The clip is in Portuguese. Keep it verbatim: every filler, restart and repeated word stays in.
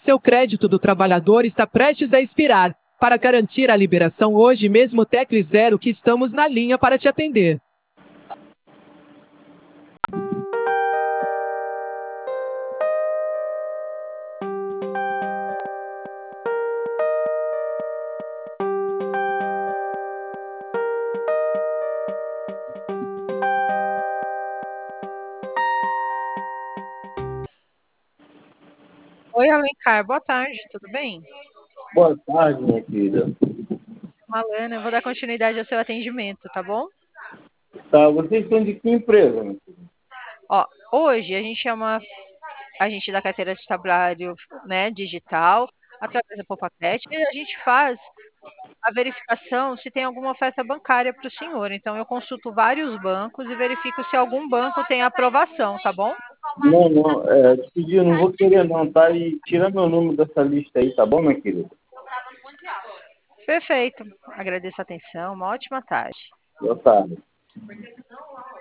Seu crédito do trabalhador está prestes a expirar. Para garantir a liberação hoje mesmo, tecle zero que estamos na linha para te atender. Oi, Alencar, boa tarde, tudo bem? Boa tarde, minha querida. Malana, eu vou dar continuidade ao seu atendimento, tá bom? Tá, vocês são de que empresa, minha querida? Ó, hoje a gente é uma agente da carteira de tabulário, né, digital, através da Poupacat, e a gente faz a verificação se tem alguma oferta bancária para o senhor. Então, eu consulto vários bancos e verifico se algum banco tem aprovação, tá bom? Não, não, é, te pedi, eu não vou querer não, tá? E tira meu número dessa lista aí, tá bom, minha querida? Perfeito. Agradeço a atenção. Uma ótima tarde. Boa tarde.